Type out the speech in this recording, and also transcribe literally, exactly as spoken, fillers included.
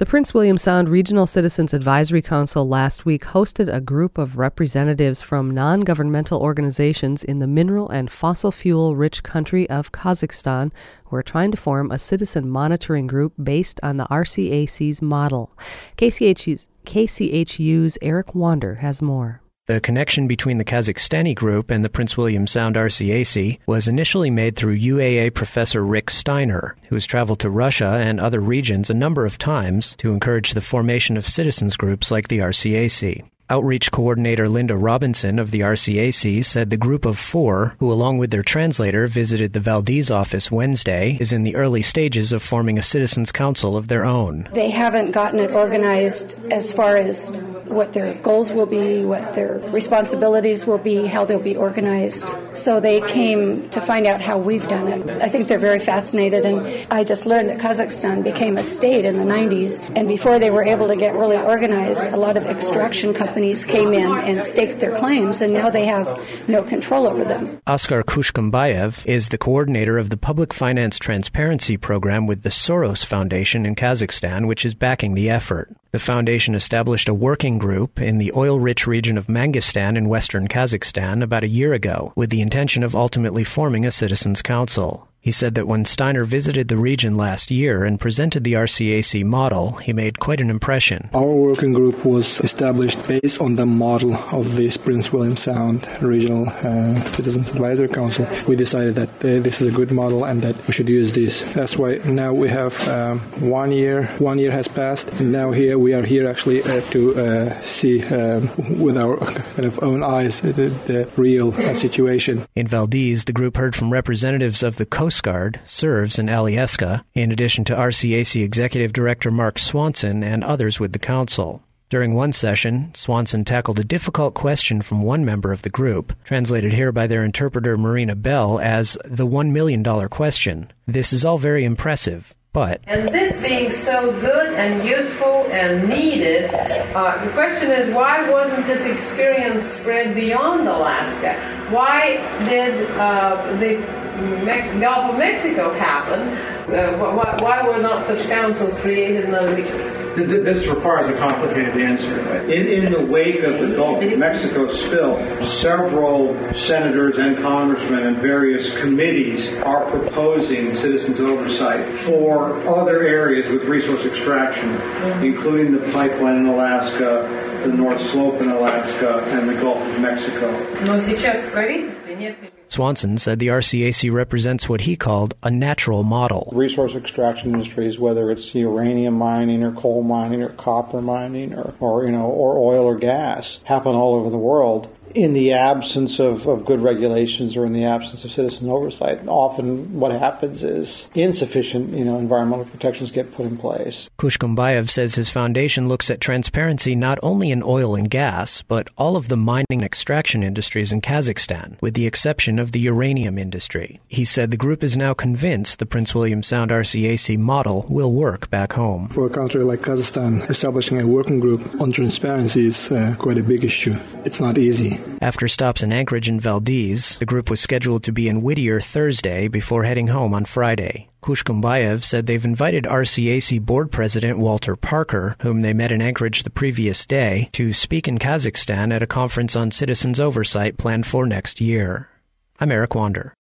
The Prince William Sound Regional Citizens Advisory Council last week hosted a group of representatives from non-governmental organizations in the mineral and fossil fuel-rich country of Kazakhstan who are trying to form a citizen monitoring group based on the R C A C's model. K C H U's, K C H U's Eric Wander has more. The connection between the Kazakhstani group and the Prince William Sound R C A C was initially made through U A A professor Rick Steiner, who has traveled to Russia and other regions a number of times to encourage the formation of citizens groups like the R C A C. Outreach coordinator Linda Robinson of the R C A C said the group of four, who along with their translator visited the Valdez office Wednesday, is in the early stages of forming a citizens council of their own. They haven't gotten it organized as far as what their goals will be, what their responsibilities will be, how they'll be organized. So they came to find out how we've done it. I think they're very fascinated, and I just learned that Kazakhstan became a state in the nineties, and before they were able to get really organized, a lot of extraction companies came in and staked their claims, and now they have no control over them. Oskar Kushkumbayev is the coordinator of the Public Finance Transparency Program with the Soros Foundation in Kazakhstan, which is backing the effort. The foundation established a working group in the oil-rich region of Mangistan in western Kazakhstan about a year ago, with the intention of ultimately forming a citizens council. He said that when Steiner visited the region last year and presented the R C A C model, he made quite an impression. Our working group was established based on the model of this Prince William Sound Regional uh, Citizens Advisory Council. We decided that uh, this is a good model and that we should use this. That's why now we have um, one year. One year has passed, and now here we are here actually uh, to uh, see uh, with our kind of own eyes the, the real uh, situation. In Valdez, the group heard from representatives of the Coast Guard, S E R V S, and Alyeska, in addition to R C A C Executive Director Mark Swanson and others with the council. During one session, Swanson tackled a difficult question from one member of the group, translated here by their interpreter Marina Bell as the one million dollars question. This is all very impressive, but... And this being so good and useful and needed, uh, the question is, why wasn't this experience spread beyond Alaska? Why did uh, the Mex- Gulf of Mexico happen? Uh, why, why were not such councils created in other regions? This requires a complicated answer. In, in the wake of the Gulf of Mexico spill, several senators and congressmen and various committees are proposing citizens oversight for other areas with resource extraction, mm-hmm. including the pipeline in Alaska, the North Slope in Alaska, and the Gulf of Mexico. Swanson said the R C A C represents what he called a natural model. Resource extraction industries, whether it's uranium mining or coal mining or copper mining or, or you know, or oil or gas, happen all over the world. In the absence of, of good regulations or in the absence of citizen oversight, often what happens is insufficient, you know, environmental protections get put in place. Kushkumbayev says his foundation looks at transparency not only in oil and gas, but all of the mining and extraction industries in Kazakhstan, with the exception of the uranium industry. He said the group is now convinced the Prince William Sound R C A C model will work back home. For a country like Kazakhstan, establishing a working group on transparency is uh, quite a big issue. It's not easy. After stops in Anchorage and Valdez, the group was scheduled to be in Whittier Thursday before heading home on Friday. Kushkumbayev said they've invited R C A C board president Walter Parker, whom they met in Anchorage the previous day, to speak in Kazakhstan at a conference on citizens oversight planned for next year. I'm Eric Wander.